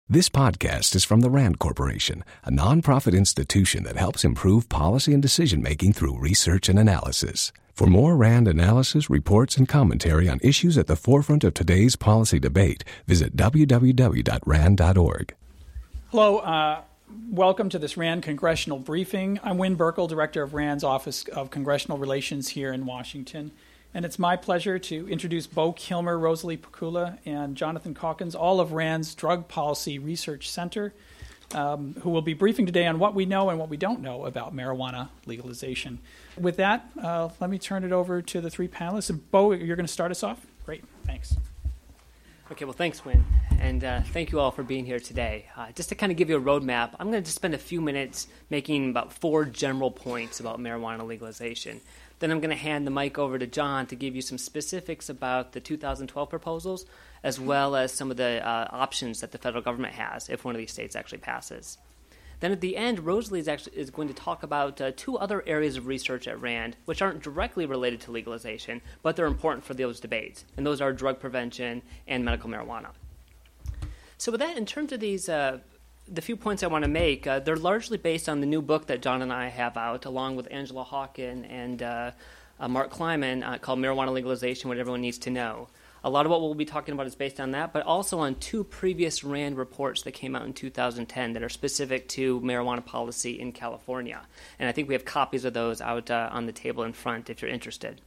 This podcast is from the RAND Corporation, a nonprofit institution that helps improve policy and decision-making through research and analysis. For more RAND analysis, reports, and commentary on issues at the forefront of today's policy debate, visit www.rand.org. Hello, welcome to this RAND Congressional Briefing. I'm Wynn Burkle, Director of RAND's Office of Congressional Relations here in Washington. And it's my pleasure to introduce Bo Kilmer, Rosalie Pakula, and Jonathan Calkins, all of RAND's Drug Policy Research Center, who will be briefing today on what we know and what we don't know about marijuana legalization. With that, let me turn it over to the three panelists. And Bo, you're going to start us off? Great, thanks. Okay, well, thanks, Wynn, and thank you all for being here today. Just to kind of give you a roadmap, I'm going to just spend a few minutes making about 4 general points about marijuana legalization. Then I'm going to hand the mic over to John to give you some specifics about the 2012 proposals, as well as some of the options that the federal government has if one of these states actually passes. Then at the end, Rosalie is going to talk about 2 other areas of research at RAND, which aren't directly related to legalization, but they're important for those debates, and those are drug prevention and medical marijuana. So with that, in terms of these the few points I want to make, they're largely based on the new book that John and I have out, along with Angela Hawken and Mark Kleiman, called Marijuana Legalization, What Everyone Needs to Know. A lot of what we'll be talking about is based on that, but also on 2 previous RAND reports that came out in 2010 that are specific to marijuana policy in California. And I think we have copies of those out on the table in front if you're interested.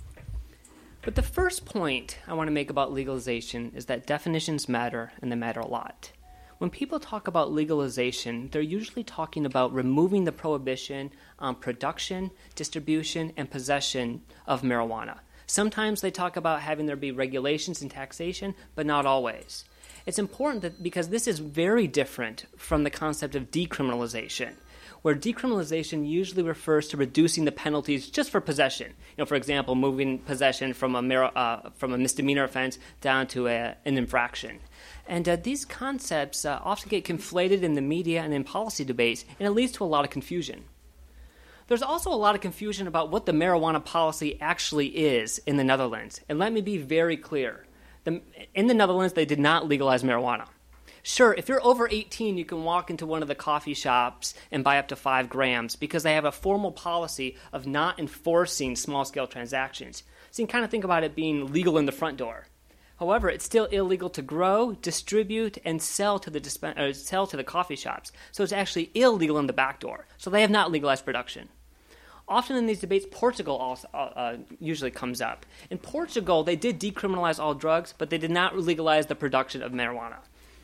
But the first point I want to make about legalization is that definitions matter, and they matter a lot. When people talk about legalization, they're usually talking about removing the prohibition on production, distribution, and possession of marijuana. Sometimes they talk about having there be regulations and taxation, but not always. It's important because this is very different from the concept of decriminalization, where decriminalization usually refers to reducing the penalties just for possession. For example, moving possession from a misdemeanor offense down to an infraction. And these concepts often get conflated in the media and in policy debates, and it leads to a lot of confusion. There's also a lot of confusion about what the marijuana policy actually is in the Netherlands. And let me be very clear. In the Netherlands, they did not legalize marijuana. Sure, if you're over 18, you can walk into one of the coffee shops and buy up to 5 grams because they have a formal policy of not enforcing small-scale transactions. So you can kind of think about it being legal in the front door. However, it's still illegal to grow, distribute, and sell to the coffee shops. So it's actually illegal in the back door. So they have not legalized production. Often in these debates, Portugal also usually comes up. In Portugal, they did decriminalize all drugs, but they did not legalize the production of marijuana.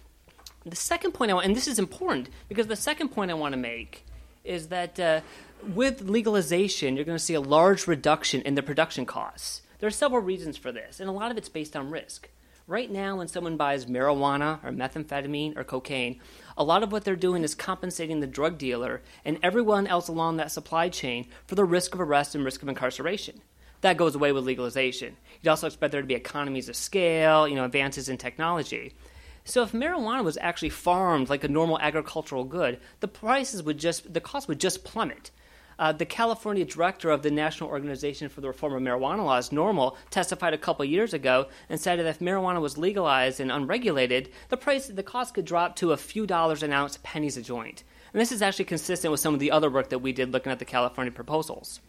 The second point and this is important, because the second point I want to make is that with legalization, you're going to see a large reduction in the production costs. There are several reasons for this, and a lot of it's based on risk. Right now, when someone buys marijuana or methamphetamine or cocaine, a lot of what they're doing is compensating the drug dealer and everyone else along that supply chain for the risk of arrest and risk of incarceration. That goes away with legalization. You'd also expect there to be economies of scale, advances in technology. So if marijuana was actually farmed like a normal agricultural good, the cost would just plummet. The California director of the National Organization for the Reform of Marijuana Laws, NORML, testified a couple years ago and said that if marijuana was legalized and unregulated, the cost could drop to a few dollars an ounce, pennies a joint. And this is actually consistent with some of the other work that we did looking at the California proposals.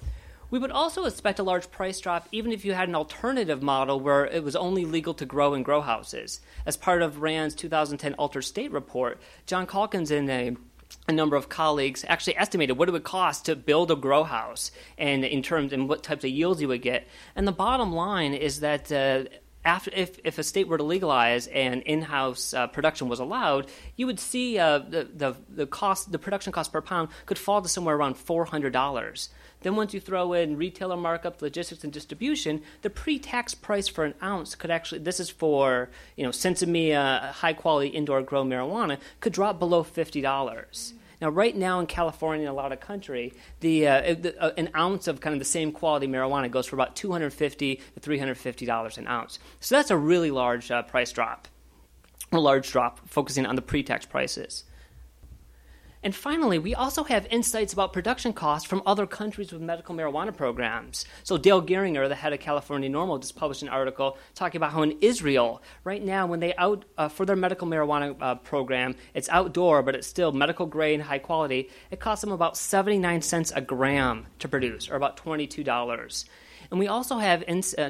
We would also expect a large price drop even if you had an alternative model where it was only legal to grow in grow houses. As part of RAND's 2010 Altered State report, John Calkins and a number of colleagues actually estimated what it would cost to build a grow house and what types of yields you would get. And the bottom line is that if a state were to legalize and in-house production was allowed, you would see the production cost per pound could fall to somewhere around $400. Then once you throw in retailer markup, logistics, and distribution, the pre-tax price for an ounce could actually, this is for Sensimilla high-quality indoor-grown marijuana, could drop below $50. Now, right now in California and a lot of country, an ounce of kind of the same quality marijuana goes for about $250 to $350 an ounce. So that's a really large price drop, a large drop focusing on the pre-tax prices. And finally, we also have insights about production costs from other countries with medical marijuana programs. So Dale Geringer, the head of California NORML, just published an article talking about how in Israel, right now, when they for their medical marijuana program, it's outdoor, but it's still medical grade and high quality, it costs them about 79 cents a gram to produce, or about $22. And we also have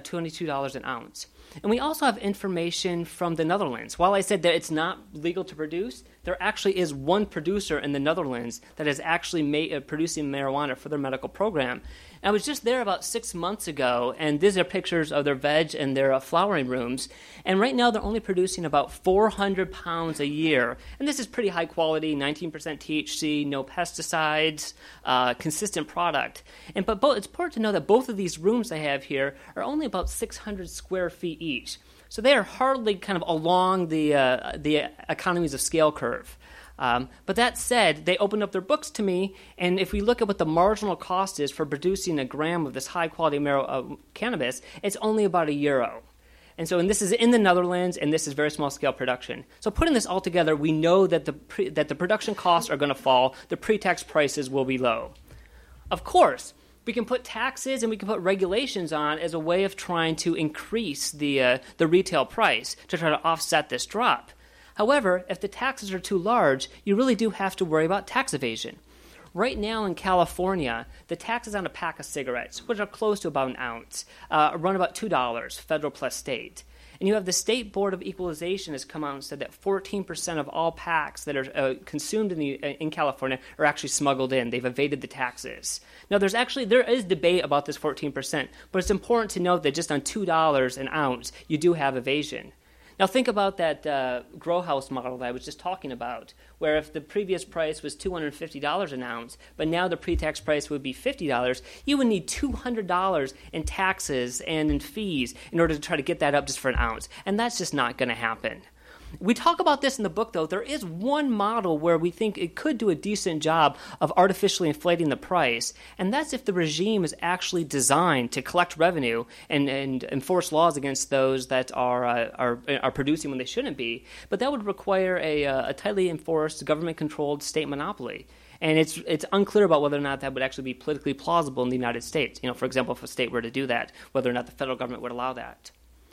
$22 an ounce. And we also have information from the Netherlands. While I said that it's not legal to produce, there actually is one producer in the Netherlands that is actually producing marijuana for their medical program. And I was just there about 6 months ago, and these are pictures of their veg and their flowering rooms. And right now they're only producing about 400 pounds a year. And this is pretty high quality, 19% THC, no pesticides, consistent product. But it's important to know that both of these rooms I have here are only about 600 square feet each. So they are hardly kind of along the economies of scale curve. But that said, they opened up their books to me, and if we look at what the marginal cost is for producing a gram of this high-quality cannabis, it's only about €1. And this is in the Netherlands, and this is very small-scale production. So putting this all together, we know that the production costs are going to fall, the pre-tax prices will be low. Of course, we can put taxes and we can put regulations on as a way of trying to increase the retail price to try to offset this drop. However, if the taxes are too large, you really do have to worry about tax evasion. Right now in California, the taxes on a pack of cigarettes, which are close to about an ounce, run about $2, federal plus state. And you have the State Board of Equalization has come out and said that 14% of all packs that are consumed in California are actually smuggled in. They've evaded the taxes. Now, there is debate about this 14%, but it's important to note that just on $2 an ounce, you do have evasion. Now think about that grow house model that I was just talking about, where if the previous price was $250 an ounce, but now the pre-tax price would be $50, you would need $200 in taxes and in fees in order to try to get that up just for an ounce. And that's just not going to happen. We talk about this in the book, though. There is one model where we think it could do a decent job of artificially inflating the price, and that's if the regime is actually designed to collect revenue and enforce laws against those that are producing when they shouldn't be. But that would require a tightly enforced, government-controlled state monopoly. And it's unclear about whether or not that would actually be politically plausible in the United States. For example, if a state were to do that, whether or not the federal government would allow that.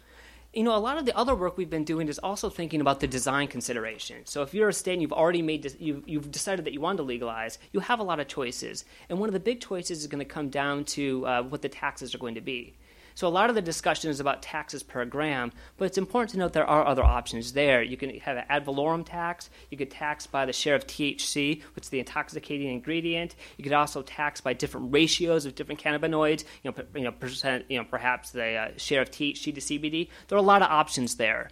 A lot of the other work we've been doing is also thinking about the design consideration. So if you're a state and you've already you've decided that you want to legalize, you have a lot of choices. And one of the big choices is going to come down to what the taxes are going to be. So a lot of the discussion is about taxes per gram, but it's important to note there are other options there. You can have an ad valorem tax. You could tax by the share of THC, which is the intoxicating ingredient. You could also tax by different ratios of different cannabinoids. Percent. Perhaps the share of THC to CBD. There are a lot of options there.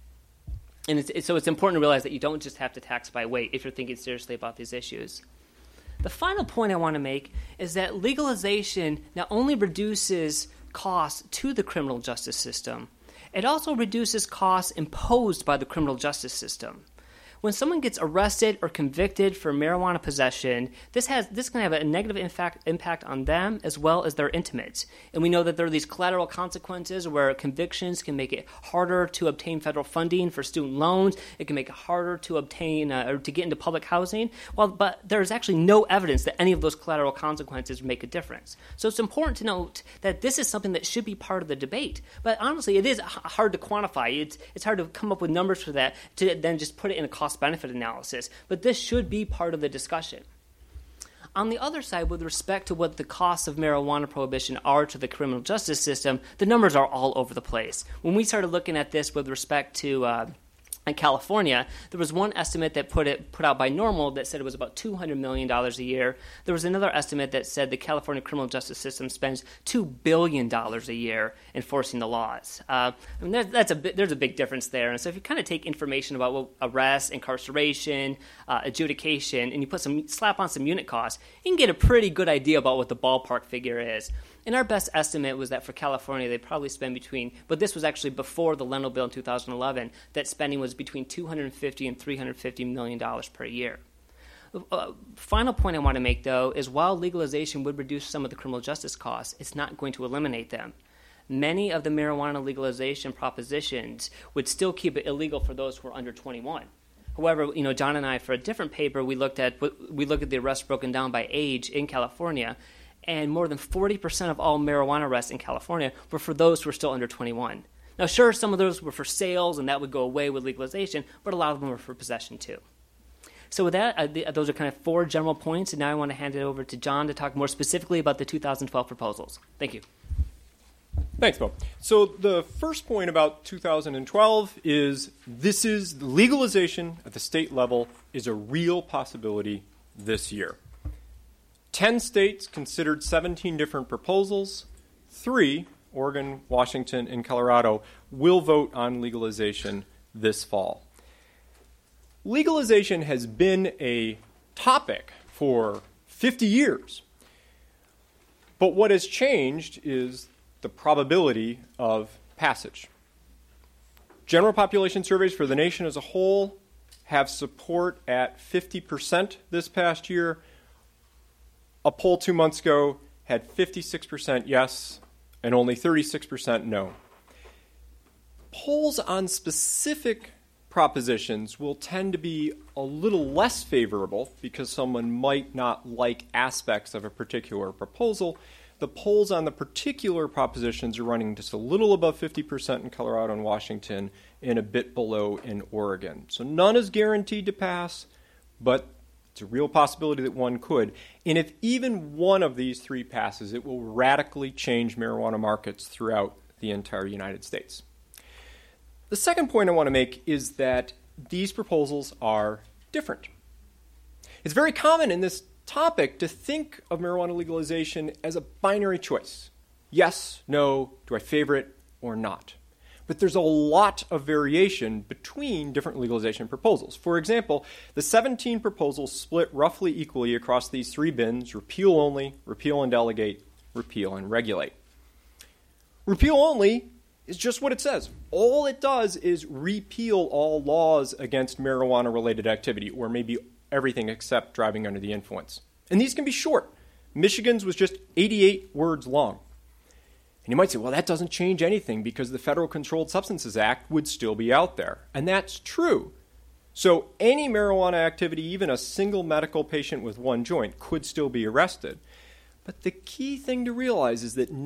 And so it's important to realize that you don't just have to tax by weight if you're thinking seriously about these issues. The final point I want to make is that legalization not only reduces costs to the criminal justice system, it also reduces costs imposed by the criminal justice system. When someone gets arrested or convicted for marijuana possession, this can have a negative impact on them as well as their intimates. And we know that there are these collateral consequences where convictions can make it harder to obtain federal funding for student loans. It can make it harder to obtain or to get into public housing. But there's actually no evidence that any of those collateral consequences make a difference. So it's important to note that this is something that should be part of the debate. But honestly, it is hard to quantify. It's hard to come up with numbers for that to then just put it in a cost-benefit analysis, but this should be part of the discussion. On the other side, with respect to what the costs of marijuana prohibition are to the criminal justice system, the numbers are all over the place. When we started looking at this with respect to in California, there was one estimate that put out by NORML that said it was about $200 million a year. There was another estimate that said the California criminal justice system spends $2 billion a year enforcing the laws. There's a big difference there. And so if you kind of take information about arrest, incarceration, adjudication, and you slap on some unit costs, you can get a pretty good idea about what the ballpark figure is. And our best estimate was that for California, they probably spend but this was actually before the Leno bill in 2011, that spending was between $250 and $350 million per year. Final point I want to make, though, is while legalization would reduce some of the criminal justice costs, it's not going to eliminate them. Many of the marijuana legalization propositions would still keep it illegal for those who are under 21. However, John and I, for a different paper, we looked at the arrests broken down by age in California, and more than 40% of all marijuana arrests in California were for those who were still under 21. Now, sure, some of those were for sales, and that would go away with legalization, but a lot of them were for possession too. So with that, those are kind of 4 general points, and now I want to hand it over to John to talk more specifically about the 2012 proposals. Thank you. Thanks, Bo. So the first point about 2012 is legalization at the state level is a real possibility this year. 10 states considered 17 different proposals. 3, Oregon, Washington, and Colorado, will vote on legalization this fall. Legalization has been a topic for 50 years. But what has changed is the probability of passage. General population surveys for the nation as a whole have support at 50% this past year. A poll 2 months ago had 56% yes and only 36% no. Polls on specific propositions will tend to be a little less favorable because someone might not like aspects of a particular proposal. The polls on the particular propositions are running just a little above 50% in Colorado and Washington and a bit below in Oregon. So none is guaranteed to pass, but it's a real possibility that one could. And if even one of these 3 passes, it will radically change marijuana markets throughout the entire United States. The second point I want to make is that these proposals are different. It's very common in this topic to think of marijuana legalization as a binary choice. Yes, no, do I favor it or not? But there's a lot of variation between different legalization proposals. For example, the 17 proposals split roughly equally across these 3 bins: repeal only, repeal and delegate, repeal and regulate. Repeal only is just what it says. All it does is repeal all laws against marijuana-related activity, or maybe everything except driving under the influence. And these can be short. Michigan's was just 88 words long. And you might say, well, that doesn't change anything because the Federal Controlled Substances Act would still be out there. And that's true. So any marijuana activity, even a single medical patient with 1 joint, could still be arrested. But the key thing to realize is that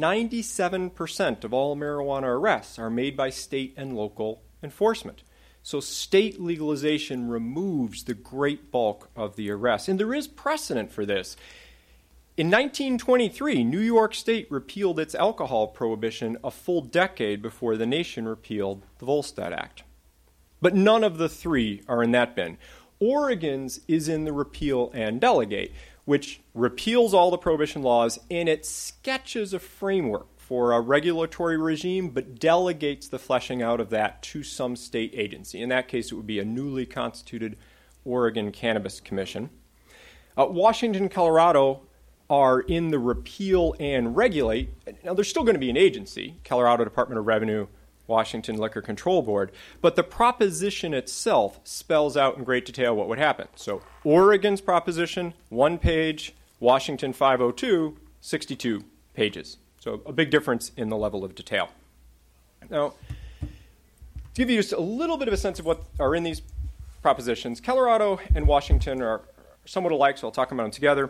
97% of all marijuana arrests are made by state and local enforcement. So state legalization removes the great bulk of the arrests. And there is precedent for this. In 1923, New York State repealed its alcohol prohibition a full decade before the nation repealed the Volstead Act. But none of the 3 are in that bin. Oregon's is in the repeal and delegate, which repeals all the prohibition laws, and it sketches a framework for a regulatory regime, but delegates the fleshing out of that to some state agency. In that case, it would be a newly constituted Oregon Cannabis Commission. Washington and Colorado are in the repeal and regulate. Now, there's still going to be an agency, Colorado Department of Revenue, Washington Liquor Control Board, but the proposition itself spells out in great detail what would happen. So Oregon's proposition, 1 page, Washington 502, 62 pages. So a big difference in the level of detail. Now, to give you just a little bit of a sense of what are in these propositions, Colorado and Washington are somewhat alike, so I'll talk about them together.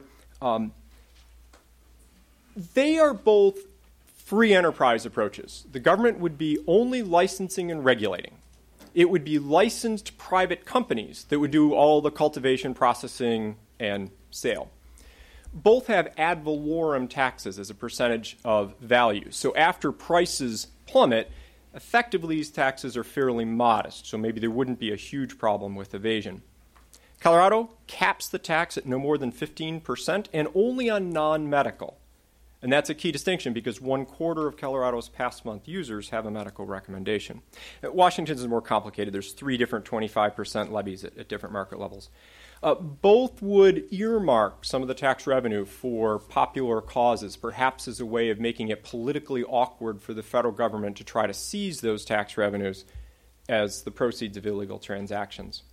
They are both free enterprise approaches. The government would be only licensing and regulating. It would be licensed private companies that would do all the cultivation, processing, and sale. Both have ad valorem taxes as a percentage of value. So after prices plummet, effectively these taxes are fairly modest, so maybe there wouldn't be a huge problem with evasion. Colorado caps the tax at no more than 15% and only on non-medical. And that's a key distinction because 1/4 of Colorado's past month users have a medical recommendation. Washington's is more complicated. There's 3 different 25% levies at different market levels. Both would earmark some of the tax revenue for popular causes, perhaps as a way of making it politically awkward for the federal government to try to seize those tax revenues as the proceeds of illegal transactions.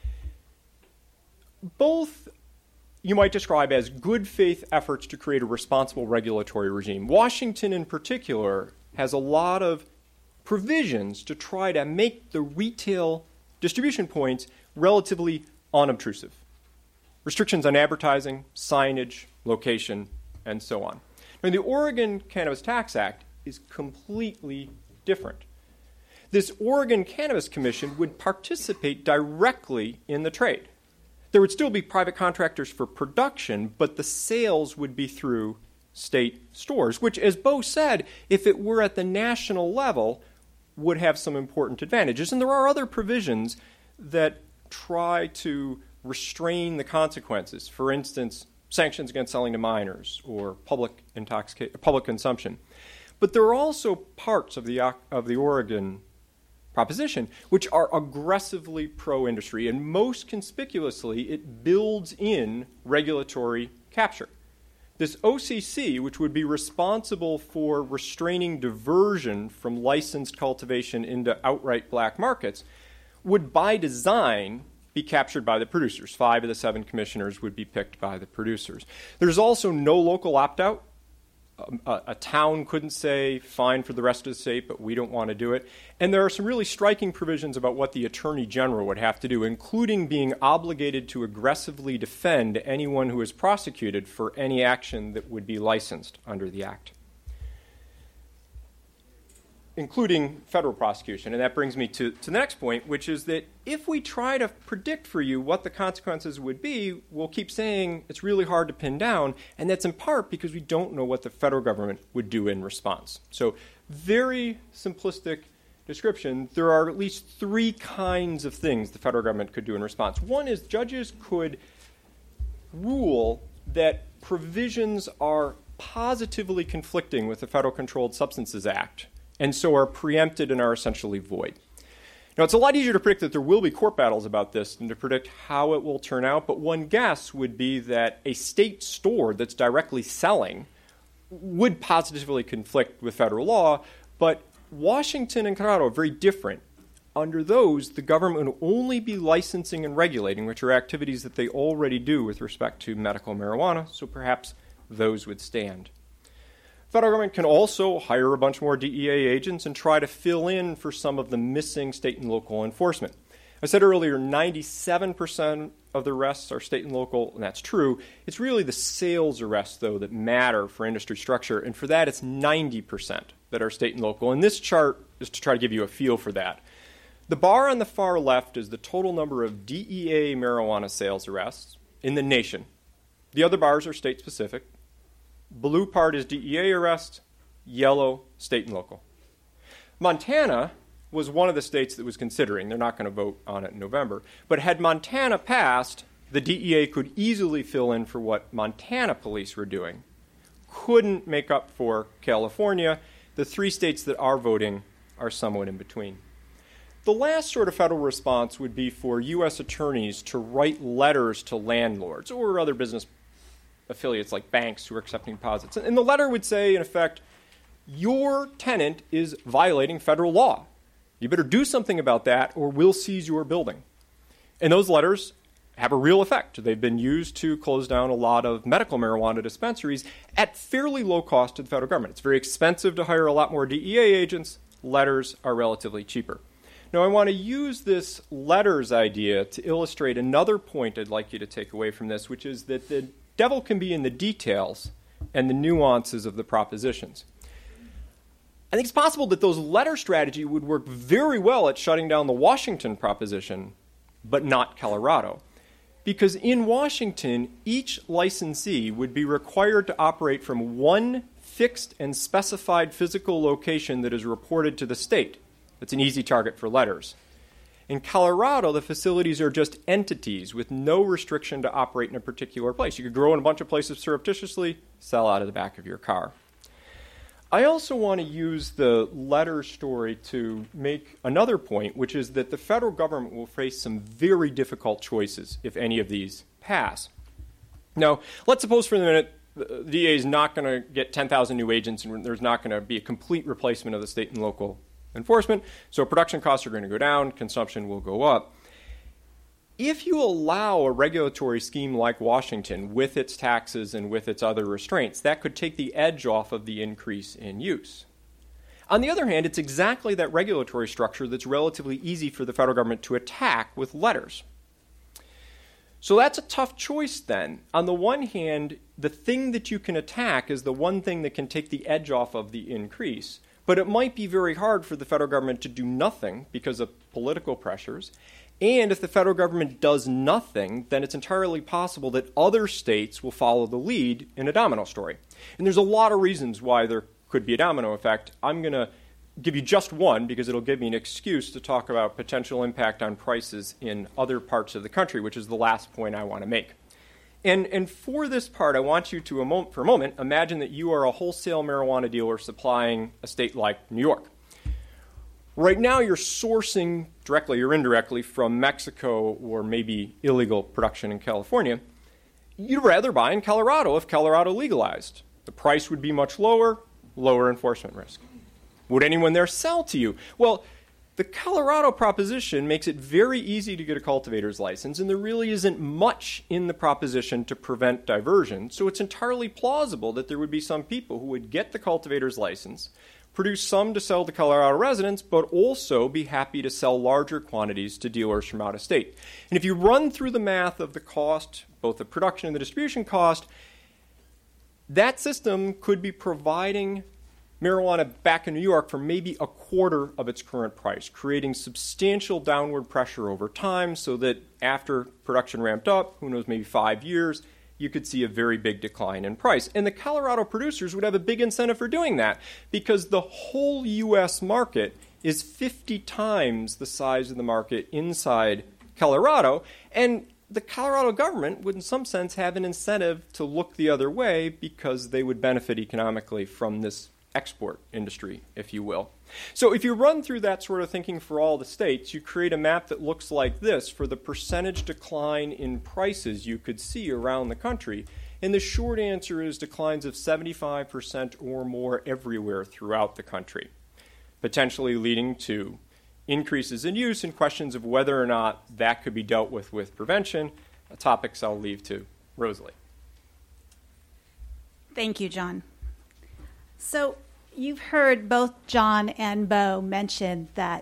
Both you might describe as good faith efforts to create a responsible regulatory regime. Washington in particular has a lot of provisions to try to make the retail distribution points relatively unobtrusive. Restrictions on advertising, signage, location, and so on. Now, the Oregon Cannabis Tax Act is completely different. This Oregon Cannabis Commission would participate directly in the trade. There would still be private contractors for production, but the sales would be through state stores, which, as Bo said, if it were at the national level, would have some important advantages. And there are other provisions that try to restrain the consequences. For instance, sanctions against selling to minors or public consumption. But there are also parts of the Oregon proposition which are aggressively pro-industry, and most conspicuously, it builds in regulatory capture. This OCC, which would be responsible for restraining diversion from licensed cultivation into outright black markets, would by design be captured by the producers. 5 of the 7 commissioners would be picked by the producers. There's also no local opt-out. A town couldn't say, fine for the rest of the state, but we don't want to do it. And there are some really striking provisions about what the Attorney General would have to do, including being obligated to aggressively defend anyone who is prosecuted for any action that would be licensed under the Act, including federal prosecution. And that brings me to the next point, which is that if we try to predict for you what the consequences would be, we'll keep saying it's really hard to pin down, and that's in part because we don't know what the federal government would do in response. So, very simplistic description, there are at least 3 kinds of things the federal government could do in response. One is judges could rule that provisions are positively conflicting with the Federal Controlled Substances Act, and so are preempted and are essentially void. Now, it's a lot easier to predict that there will be court battles about this than to predict how it will turn out, but one guess would be that a state store that's directly selling would positively conflict with federal law, but Washington and Colorado are very different. Under those, the government would only be licensing and regulating, which are activities that they already do with respect to medical marijuana, so perhaps those would stand. Federal government can also hire a bunch more DEA agents and try to fill in for some of the missing state and local enforcement. I said earlier, 97% of the arrests are state and local, and that's true. It's really the sales arrests, though, that matter for industry structure, and for that it's 90% that are state and local. And this chart is to try to give you a feel for that. The bar on the far left is the total number of DEA marijuana sales arrests in the nation. The other bars are state-specific. Blue part is DEA arrest, yellow, state and local. Montana was one of the states that was considering. They're not going to vote on it in November. But had Montana passed, the DEA could easily fill in for what Montana police were doing. Couldn't make up for California. The 3 states that are voting are somewhat in between. The last sort of federal response would be for U.S. attorneys to write letters to landlords or other business affiliates like banks who are accepting deposits. And the letter would say, in effect, your tenant is violating federal law. You better do something about that or we'll seize your building. And those letters have a real effect. They've been used to close down a lot of medical marijuana dispensaries at fairly low cost to the federal government. It's very expensive to hire a lot more DEA agents. Letters are relatively cheaper. Now, I want to use this letters idea to illustrate another point I'd like you to take away from this, which is that the devil can be in the details and the nuances of the propositions. I think it's possible that those letter strategy would work very well at shutting down the Washington proposition, but not Colorado. Because in Washington, each licensee would be required to operate from one fixed and specified physical location that is reported to the state. That's an easy target for letters. In Colorado, the facilities are just entities with no restriction to operate in a particular place. You could grow in a bunch of places surreptitiously, sell out of the back of your car. I also want to use the letter story to make another point, which is that the federal government will face some very difficult choices if any of these pass. Now, let's suppose for the minute the DA is not going to get 10,000 new agents and there's not going to be a complete replacement of the state and local enforcement, so production costs are going to go down, consumption will go up. If you allow a regulatory scheme like Washington with its taxes and with its other restraints, that could take the edge off of the increase in use. On the other hand, it's exactly that regulatory structure that's relatively easy for the federal government to attack with letters. So that's a tough choice then. On the one hand, the thing that you can attack is the one thing that can take the edge off of the increase. But it might be very hard for the federal government to do nothing because of political pressures. And if the federal government does nothing, then it's entirely possible that other states will follow the lead in a domino story. And there's a lot of reasons why there could be a domino effect. I'm going to give you just one because it'll give me an excuse to talk about potential impact on prices in other parts of the country, which is the last point I want to make. And for this part, I want you to, for a moment, imagine that you are a wholesale marijuana dealer supplying a state like New York. Right now, you're sourcing directly or indirectly from Mexico or maybe illegal production in California. You'd rather buy in Colorado if Colorado legalized. The price would be much lower, lower enforcement risk. Would anyone there sell to you? Well, the Colorado proposition makes it very easy to get a cultivator's license, and there really isn't much in the proposition to prevent diversion, so it's entirely plausible that there would be some people who would get the cultivator's license, produce some to sell to Colorado residents, but also be happy to sell larger quantities to dealers from out of state. And if you run through the math of the cost, both the production and the distribution cost, that system could be providing marijuana back in New York for maybe a quarter of its current price, creating substantial downward pressure over time so that after production ramped up, who knows, maybe 5 years, you could see a very big decline in price. And the Colorado producers would have a big incentive for doing that because the whole U.S. market is 50 times the size of the market inside Colorado. And the Colorado government would, in some sense, have an incentive to look the other way because they would benefit economically from this export industry, if you will. So if you run through that sort of thinking for all the states, you create a map that looks like this for the percentage decline in prices you could see around the country. And the short answer is declines of 75% or more everywhere throughout the country, potentially leading to increases in use and questions of whether or not that could be dealt with prevention, topics I'll leave to Rosalie. Thank you, John. So you've heard both John and Bo mention that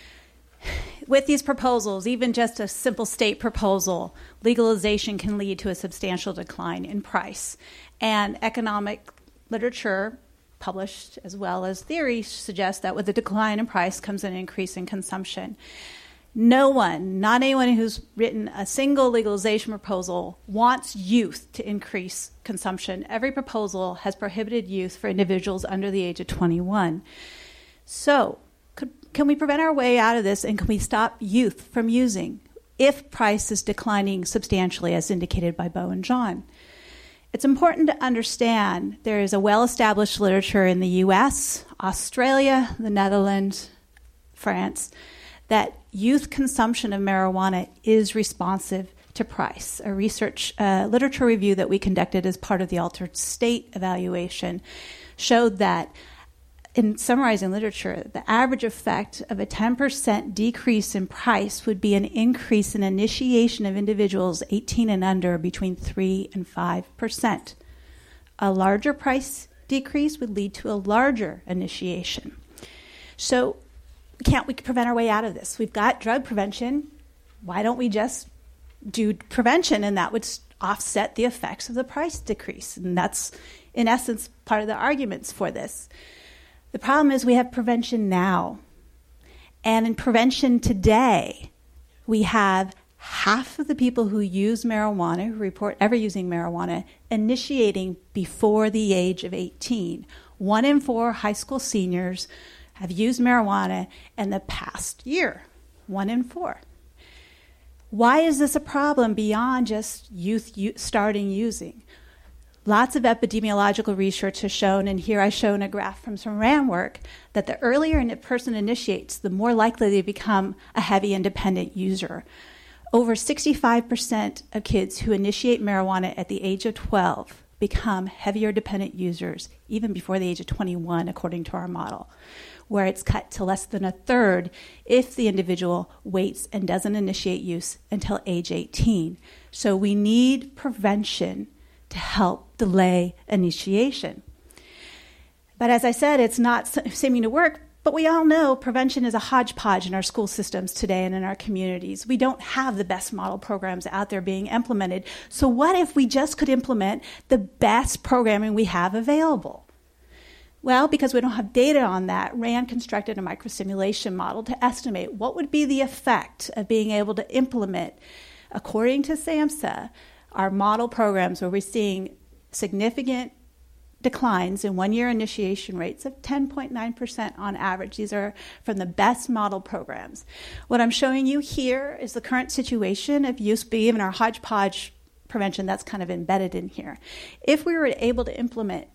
with these proposals, even just a simple state proposal, legalization can lead to a substantial decline in price. And economic literature, published as well as theory, suggests that with a decline in price comes an increase in consumption. No one, not anyone who's written a single legalization proposal, wants youth to increase consumption. Every proposal has prohibited youth for individuals under the age of 21. So, can we prevent our way out of this, and can we stop youth from using if price is declining substantially, as indicated by Bo and John? It's important to understand there is a well-established literature in the U.S., Australia, the Netherlands, France, that youth consumption of marijuana is responsive to price. A literature review that we conducted as part of the altered state evaluation showed that, in summarizing literature, the average effect of a 10% decrease in price would be an increase in initiation of individuals 18 and under between 3 and 5%. A larger price decrease would lead to a larger initiation. So, can't we prevent our way out of this? We've got drug prevention. Why don't we just do prevention, and that would offset the effects of the price decrease? And that's, in essence, part of the arguments for this. The problem is we have prevention now. And in prevention today, we have half of the people who use marijuana, who report ever using marijuana, initiating before the age of 18. 1 in 4 high school seniors have used marijuana in the past year. 1 in 4. Why is this a problem beyond just youth starting using? Lots of epidemiological research has shown, and here I've shown a graph from some RAND work, that the earlier a person initiates, the more likely they become a heavy independent user. Over 65% of kids who initiate marijuana at the age of 12 become heavier dependent users even before the age of 21, according to our model, where it's cut to less than a third if the individual waits and doesn't initiate use until age 18. So we need prevention to help delay initiation. But as I said, it's not seeming to work But we all know prevention is a hodgepodge in our school systems today and in our communities. We don't have the best model programs out there being implemented. So what if we just could implement the best programming we have available? Well, because we don't have data on that, RAND constructed a microsimulation model to estimate what would be the effect of being able to implement, according to SAMHSA, our model programs where we're seeing significant declines in one-year initiation rates of 10.9% on average. These are from the best model programs. What I'm showing you here is the current situation of use, even our hodgepodge prevention that's kind of embedded in here. If we were able to implement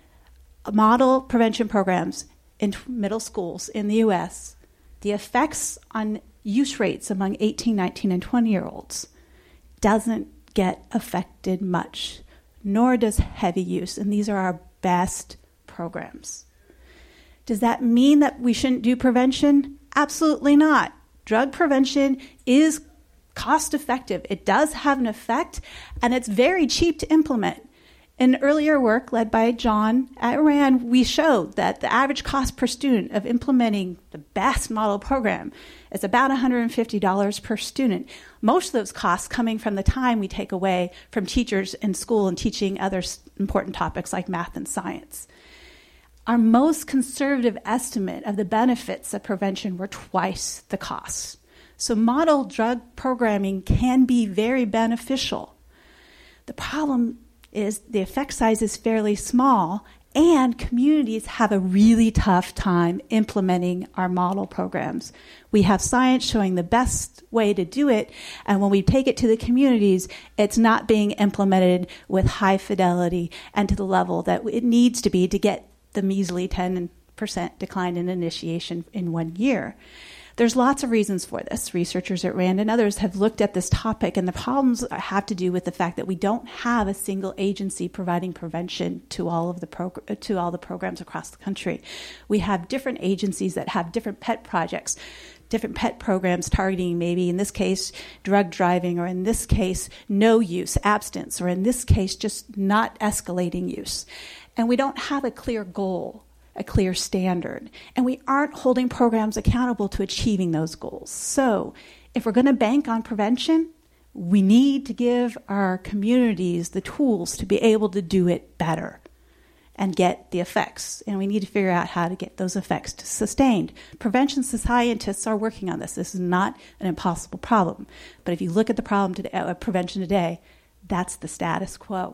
model prevention programs in middle schools in the U.S., the effects on use rates among 18, 19, and 20-year-olds doesn't get affected much, nor does heavy use, and these are our best programs. Does that mean that we shouldn't do prevention? Absolutely not. Drug prevention is cost effective. It does have an effect, and it's very cheap to implement. In earlier work led by John at RAND, we showed that the average cost per student of implementing the best model program is about $150 per student. Most of those costs coming from the time we take away from teachers in school and teaching other important topics like math and science. Our most conservative estimate of the benefits of prevention were twice the costs. So model drug programming can be very beneficial. The problem is the effect size is fairly small, and communities have a really tough time implementing our model programs. We have science showing the best way to do it, and when we take it to the communities, it's not being implemented with high fidelity and to the level that it needs to be to get the measly 10% decline in initiation in 1 year. There's lots of reasons for this. Researchers at RAND and others have looked at this topic, and the problems have to do with the fact that we don't have a single agency providing prevention to all the programs across the country. We have different agencies that have different pet projects, different pet programs targeting maybe, in this case, drug driving, or in this case, no use, abstinence, or in this case, just not escalating use. And we don't have a clear goal, a clear standard, and we aren't holding programs accountable to achieving those goals. So if we're going to bank on prevention, we need to give our communities the tools to be able to do it better and get the effects. And we need to figure out how to get those effects sustained. Prevention scientists are working on this. This is not an impossible problem. But if you look at the problem today, prevention today, that's the status quo.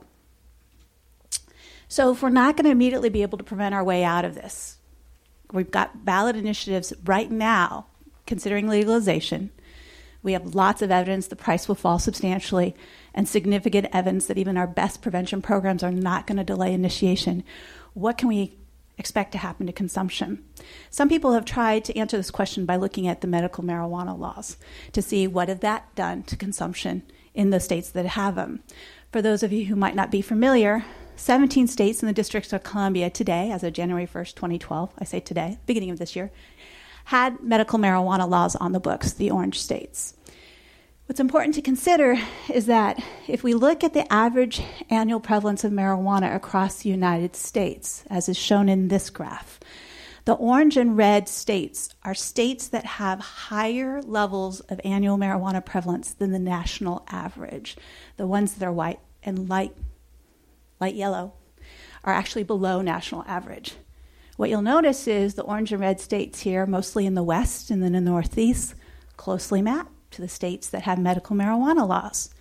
So if we're not going to immediately be able to prevent our way out of this, we've got ballot initiatives right now considering legalization. We have lots of evidence the price will fall substantially, and significant evidence that even our best prevention programs are not going to delay initiation. What can we expect to happen to consumption? Some people have tried to answer this question by looking at the medical marijuana laws to see what have that done to consumption in the states that have them. For those of you who might not be familiar, 17 states in the District of Columbia today, as of January 1st, 2012, I say today, beginning of this year, had medical marijuana laws on the books, the orange states. What's important to consider is that if we look at the average annual prevalence of marijuana across the United States, as is shown in this graph, the orange and red states are states that have higher levels of annual marijuana prevalence than the national average. The ones that are white and light yellow are actually below national average. What you'll notice is the orange and red states here, mostly in the west and then in the northeast, closely map to the states that have medical marijuana laws.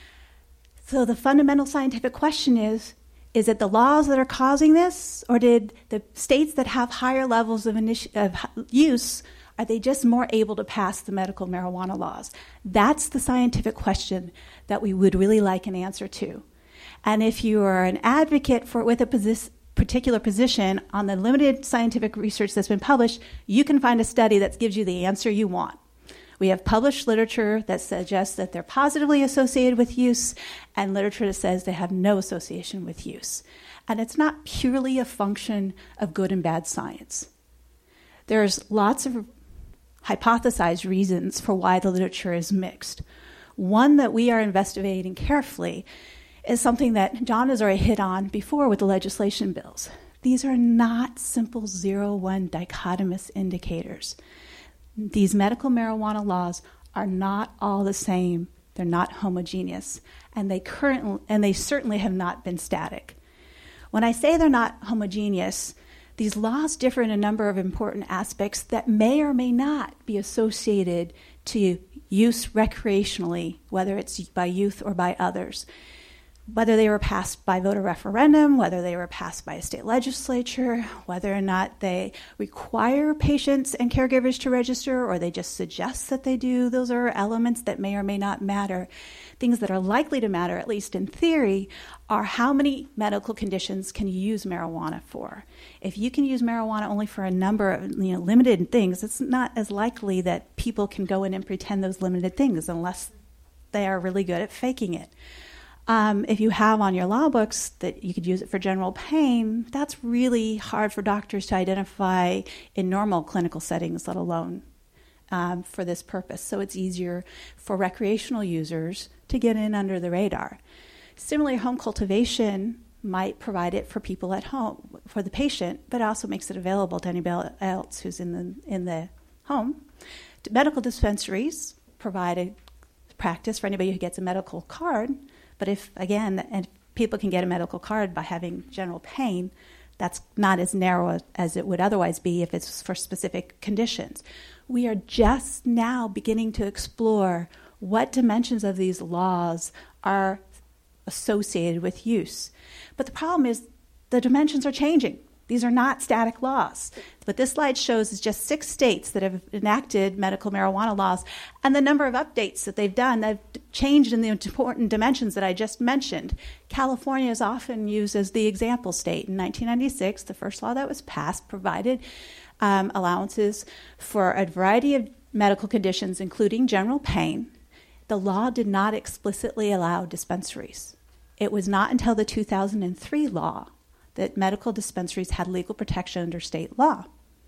So the fundamental scientific question is it the laws that are causing this, or did the states that have higher levels of use, are they just more able to pass the medical marijuana laws? That's the scientific question that we would really like an answer to. And if you are an advocate with a particular position on the limited scientific research that's been published, you can find a study that gives you the answer you want. We have published literature that suggests that they're positively associated with use, and literature that says they have no association with use. And it's not purely a function of good and bad science. There's lots of hypothesized reasons for why the literature is mixed. One that we are investigating carefully is something that John has already hit on before with the legislation bills. These are not simple 0-1 dichotomous indicators. These medical marijuana laws are not all the same. They're not homogeneous, and they certainly have not been static. When I say they're not homogeneous, these laws differ in a number of important aspects that may or may not be associated to use recreationally, whether it's by youth or by others. Whether they were passed by voter referendum, whether they were passed by a state legislature, whether or not they require patients and caregivers to register, or they just suggest that they do, those are elements that may or may not matter. Things that are likely to matter, at least in theory, are how many medical conditions can you use marijuana for. If you can use marijuana only for a number of limited things, it's not as likely that people can go in and pretend those limited things unless they are really good at faking it. If you have on your law books that you could use it for general pain, that's really hard for doctors to identify in normal clinical settings, let alone for this purpose. So it's easier for recreational users to get in under the radar. Similarly, home cultivation might provide it for people at home, for the patient, but also makes it available to anybody else who's in the home. Medical dispensaries provide a practice for anybody who gets a medical card. But if, again, and people can get a medical card by having general pain, that's not as narrow as it would otherwise be if it's for specific conditions. We are just now beginning to explore what dimensions of these laws are associated with use. But the problem is the dimensions are changing. These are not static laws. What this slide shows is just 6 states that have enacted medical marijuana laws, and the number of updates that they've done. They've changed in the important dimensions that I just mentioned. California is often used as the example state. In 1996, the first law that was passed provided allowances for a variety of medical conditions, including general pain. The law did not explicitly allow dispensaries. It was not until the 2003 law that medical dispensaries had legal protection under state law.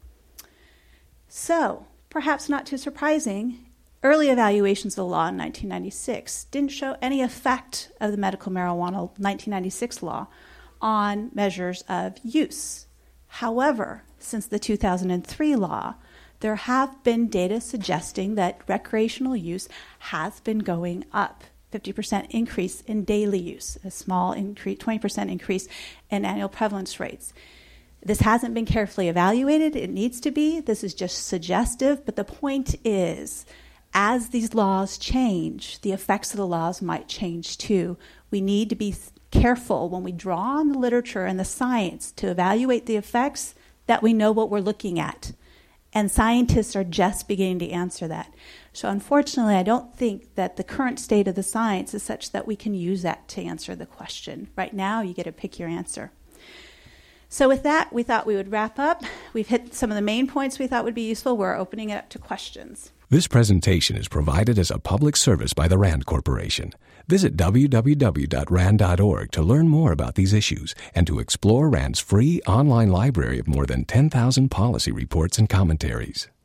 So, perhaps not too surprising, early evaluations of the law in 1996 didn't show any effect of the medical marijuana 1996 law on measures of use. However, since the 2003 law, there have been data suggesting that recreational use has been going up. 50% increase in daily use, a small increase, 20% increase in annual prevalence rates. This hasn't been carefully evaluated. It needs to be. This is just suggestive. But the point is, as these laws change, the effects of the laws might change too. We need to be careful when we draw on the literature and the science to evaluate the effects that we know what we're looking at. And scientists are just beginning to answer that. So unfortunately, I don't think that the current state of the science is such that we can use that to answer the question. Right now, you get to pick your answer. So with that, we thought we would wrap up. We've hit some of the main points we thought would be useful. We're opening it up to questions. This presentation is provided as a public service by the RAND Corporation. Visit www.rand.org to learn more about these issues and to explore RAND's free online library of more than 10,000 policy reports and commentaries.